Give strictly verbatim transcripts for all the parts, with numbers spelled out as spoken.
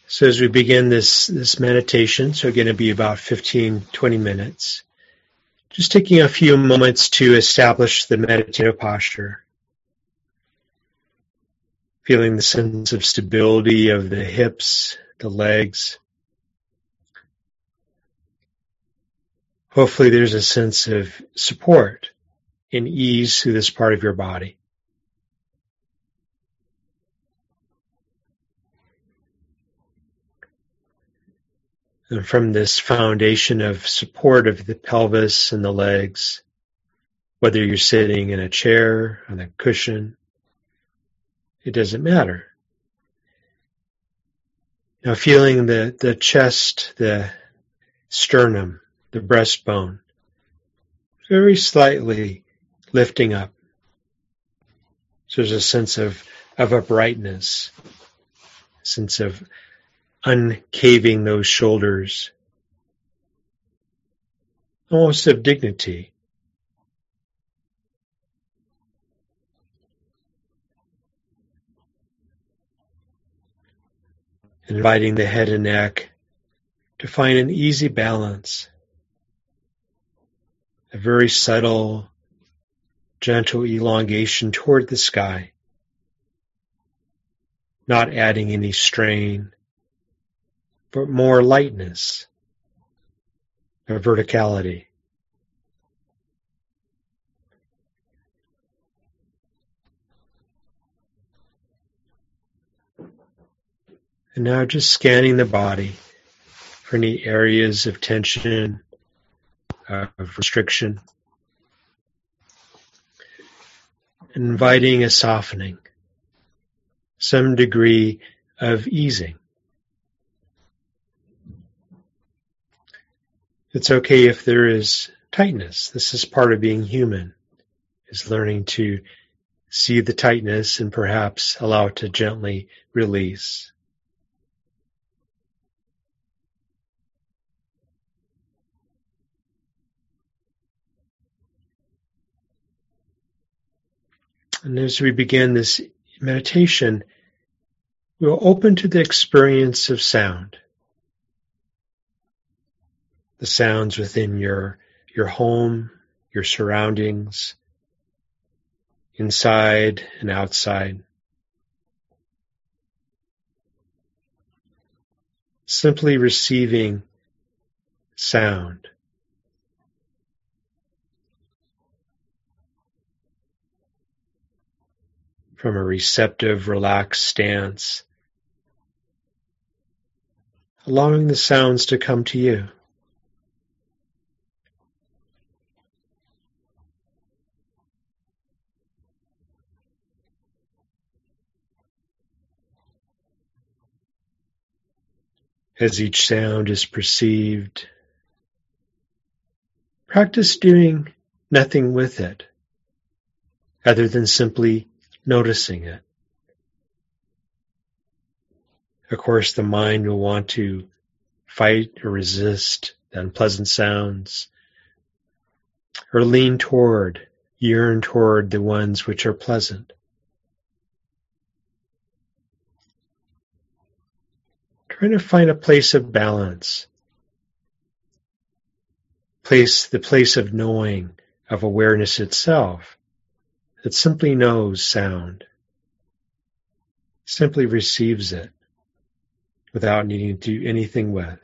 So as we begin this, this meditation, so going to be about fifteen, twenty minutes, just taking a few moments to establish the meditative posture, feeling the sense of stability of the hips, the legs. Hopefully there's a sense of support and ease through this part of your body. And from this foundation of support of the pelvis and the legs, whether you're sitting in a chair, on a cushion, it doesn't matter. Now feeling the, the chest, the sternum, the breastbone, very slightly lifting up. So there's a sense of, of uprightness, a sense of uncaving those shoulders, almost of dignity. Inviting the head and neck to find an easy balance, a very subtle, gentle elongation toward the sky, not adding any strain, but more lightness, or verticality. And now just scanning the body for any areas of tension, uh, of restriction, and inviting a softening, some degree of easing. It's okay if there is tightness. This is part of being human, is learning to see the tightness and perhaps allow it to gently release. And as we begin this meditation, we'll open to the experience of sound. The sounds within your, your home, your surroundings, inside and outside. Simply receiving sound. From a receptive, relaxed stance, allowing the sounds to come to you. As each sound is perceived, practice doing nothing with it, other than simply noticing it. Of course, the mind will want to fight or resist the unpleasant sounds, or lean toward, yearn toward the ones which are pleasant. Trying to find a place of balance, place the place of knowing, of awareness itself, that simply knows sound, simply receives it without needing to do anything with.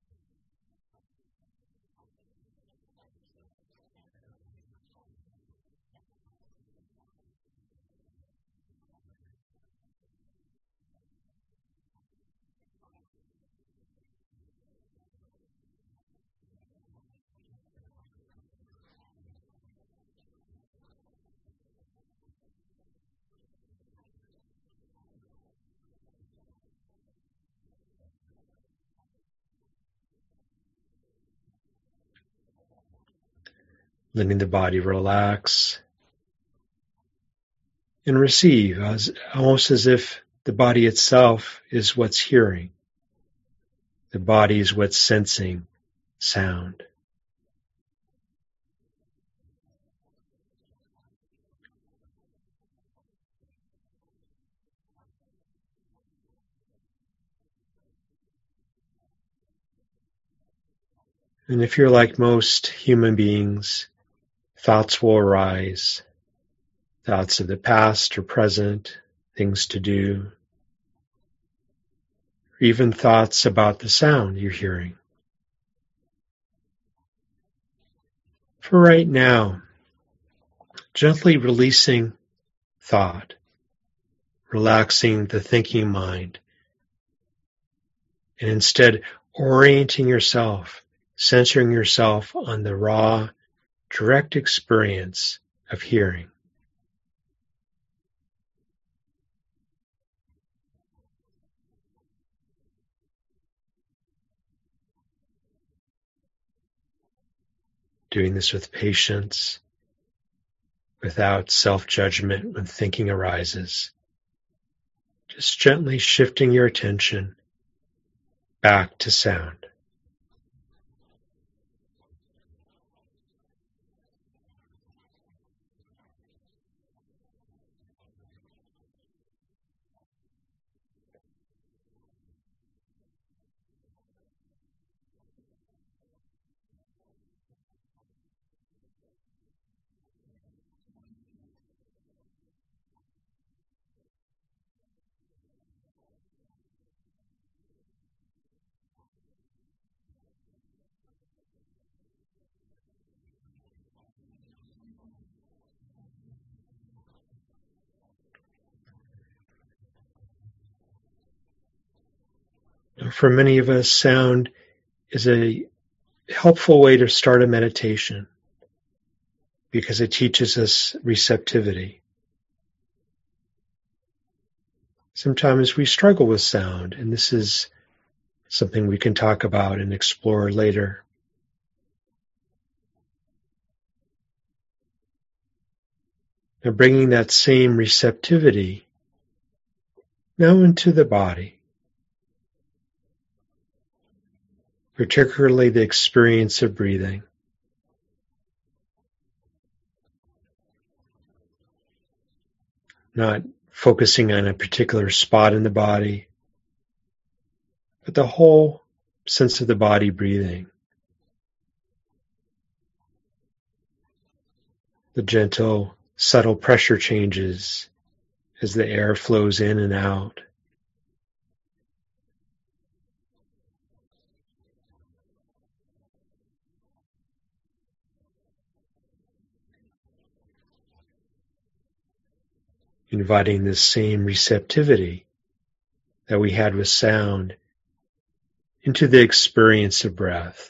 Letting the body relax and receive, as, almost as if the body itself is what's hearing. The body is what's sensing sound. And if you're like most human beings, thoughts will arise, thoughts of the past or present, things to do, or even thoughts about the sound you're hearing. For right now, gently releasing thought, relaxing the thinking mind, and instead orienting yourself, centering yourself on the raw, direct experience of hearing. Doing this with patience, without self-judgment when thinking arises. Just gently shifting your attention back to sound. For many of us, sound is a helpful way to start a meditation because it teaches us receptivity. Sometimes we struggle with sound, and this is something we can talk about and explore later. And bringing that same receptivity now into the body, particularly the experience of breathing. Not focusing on a particular spot in the body, but the whole sense of the body breathing. The gentle, subtle pressure changes as the air flows in and out. Inviting this same receptivity that we had with sound into the experience of breath.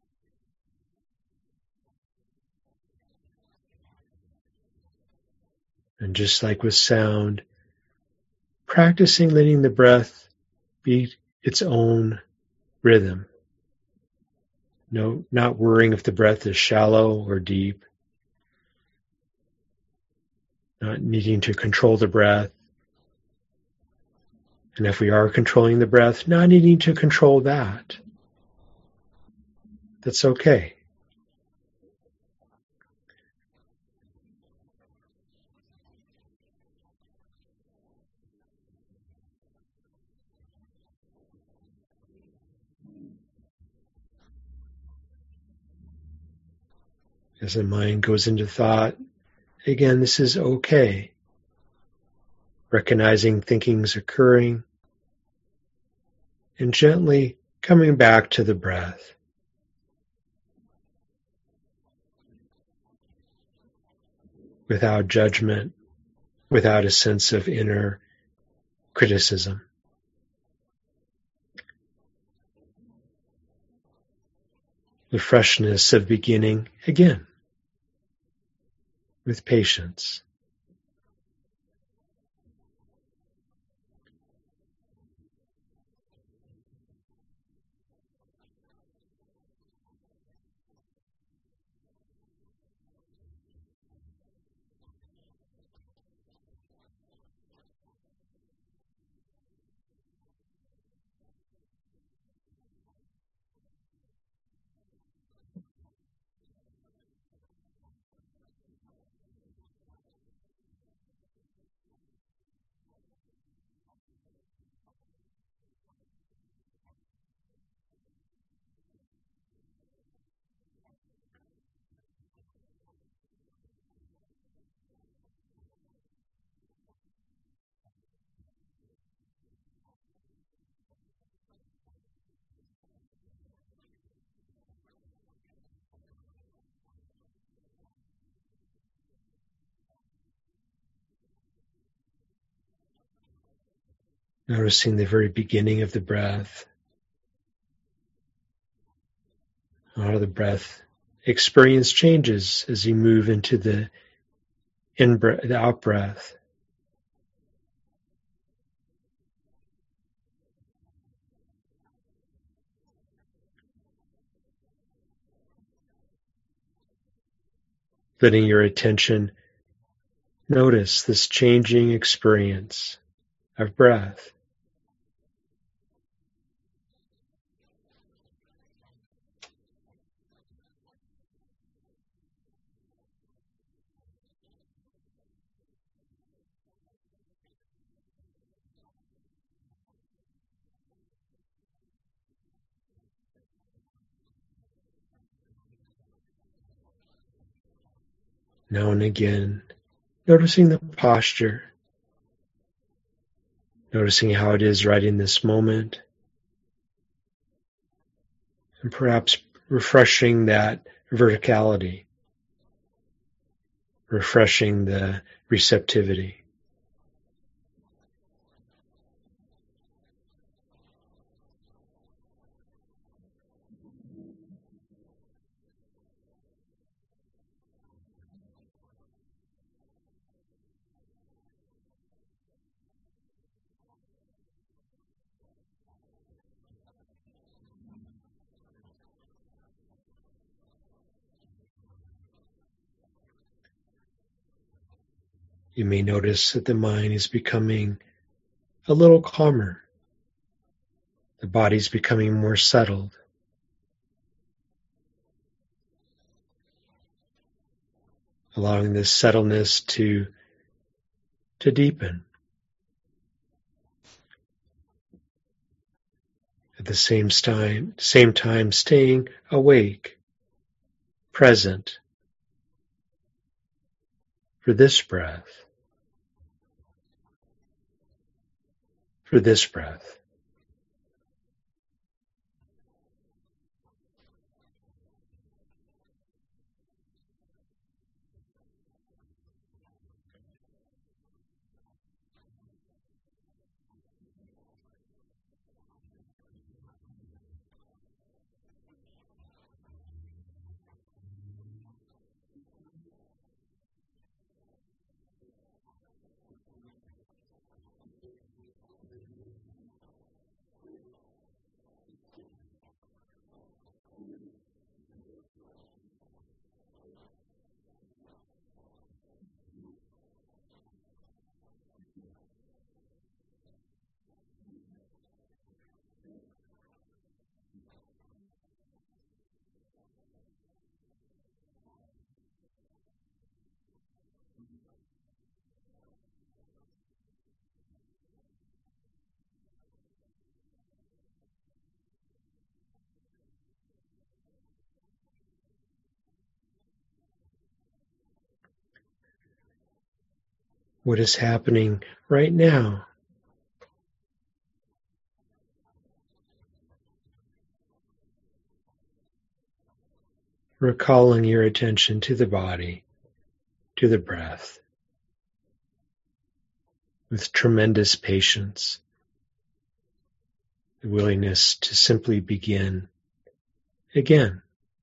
And just like with sound, practicing letting the breath be its own rhythm. No, not worrying if the breath is shallow or deep. Not needing to control the breath. And if we are controlling the breath, not needing to control that. That's okay. As the mind goes into thought, again, this is okay. Recognizing thinking's occurring and gently coming back to the breath. Without judgment, without a sense of inner criticism. The freshness of beginning again with patience. Noticing the very beginning of the breath, how the breath experience changes as you move into the in breath, the out breath. Letting your attention notice this changing experience of breath. Now and again, noticing the posture, noticing how it is right in this moment, and perhaps refreshing that verticality, refreshing the receptivity. You may notice that the mind is becoming a little calmer. The body's becoming more settled. Allowing this settledness to, to deepen. At the same time, same time staying awake, present for this breath, for this breath. What is happening right now? Recalling your attention to the body, to the breath, with tremendous patience, the willingness to simply begin again.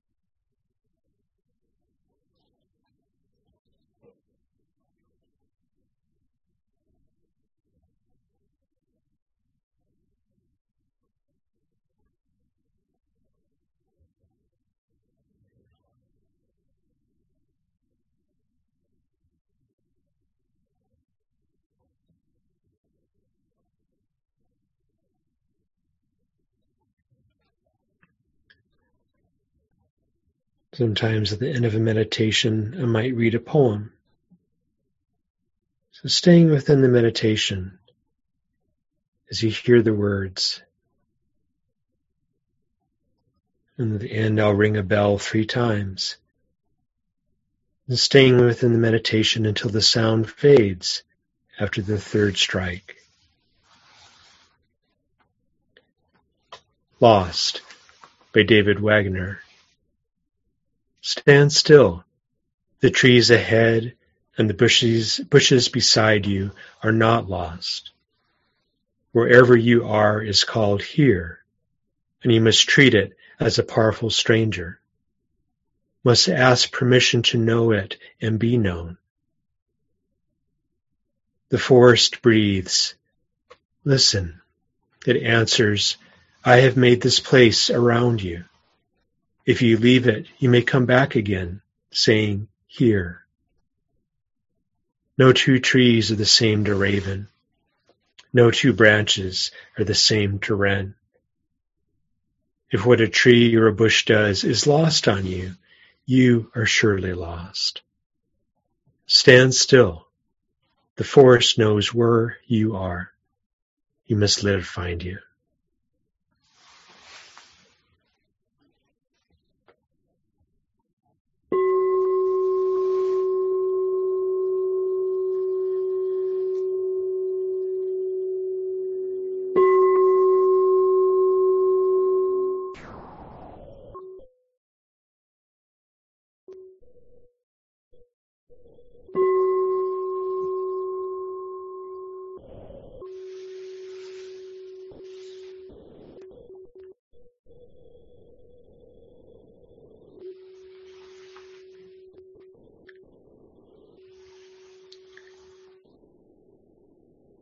Sometimes at the end of a meditation, I might read a poem. So staying within the meditation as you hear the words. And at the end, I'll ring a bell three times. And staying within the meditation until the sound fades after the third strike. Lost by David Wagner. Stand still. The trees ahead and the bushes, bushes beside you are not lost. Wherever you are is called here, and you must treat it as a powerful stranger, must ask permission to know it and be known. The forest breathes. Listen. It answers, I have made this place around you. If you leave it, you may come back again, saying, here. No two trees are the same to raven. No two branches are the same to wren. If what a tree or a bush does is lost on you, you are surely lost. Stand still. The forest knows where you are. You must let it find you.